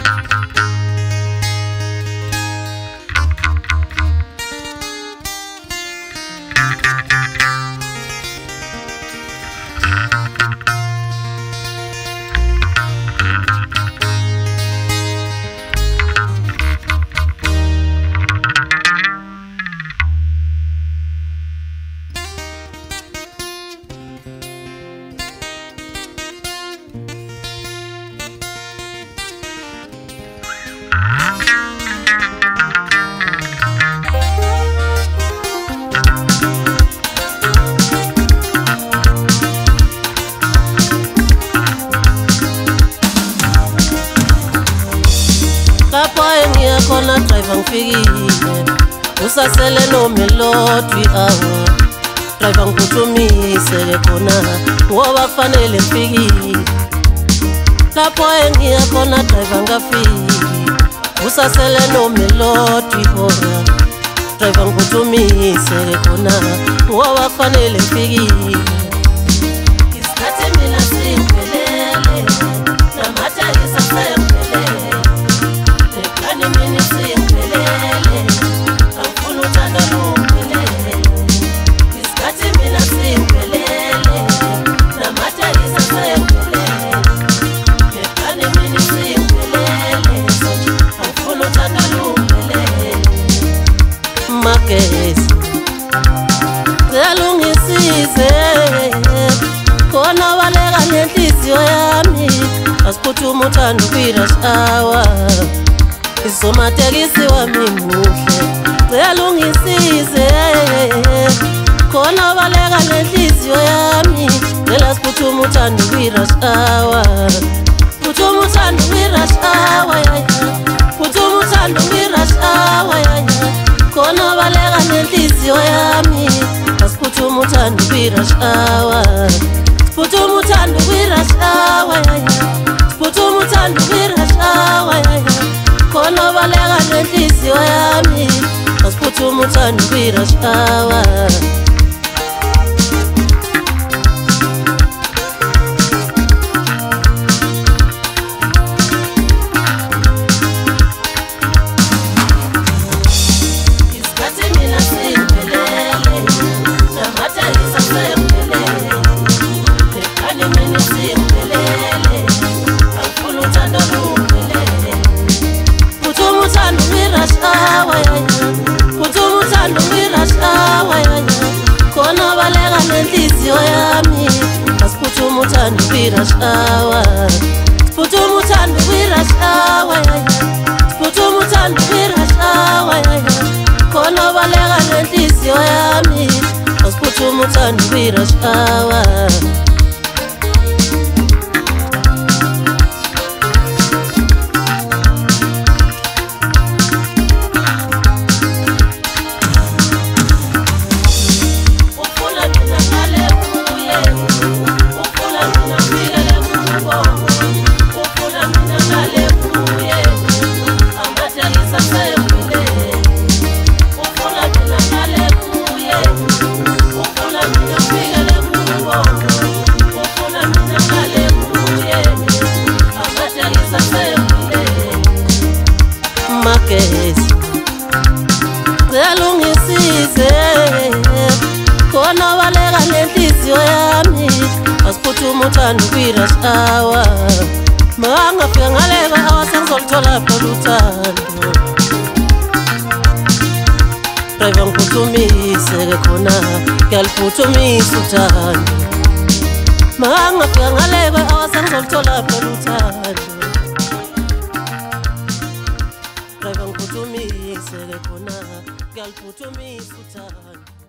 Kona driver ngifikile usasele nomelodwi awa driver ngiphuthumile khona ngoba fanele ngifikile lapho engiya khona driver ngafiki usasele nomelodwi khona driver ngiphuthumile khona ngoba fanele ngifikile isikhathi mina singiphelele namatha isasele khona baleka nenhliziyo yami asiphuthuma uthando kwi-rush hour izomatekisi wami muhle cela ungisize khona baleka nenhliziyo yami cela siphuthuma uthando kwi-rush hour phuthuma uthando kwi-rush hour phuthuma uthando kwi-rush hour khona baleka nenhliziyo yami asiphuthuma uthando kwi-rush hour phuthuma uthando kwi-rush hour phuthuma uthando kwi-rush hour khona baleka nenhliziyo yami asiphuthuma uthando kwi-rush hour khona baleka nenhliziyo yami asiphuthuma uthando kwi-rush hour phuthuma uthando kwi-rush hour phuthuma uthando kwi-rush hour khona baleka nenhliziyo yami asiphuthuma uthando kwi-rush hour cela ungisize khona baleka nenhliziyo yami asiphuthuma uthando kwi-rush hour mangafika ngaleka hour sengizolithola phela uthando driver ngiphuthumise khona ngiyaliphuthumisa uthando mangafika ngaleka hour sengizolithola phela uthando driver ngiphuthumise khona ngiyaliphuthumisa uthando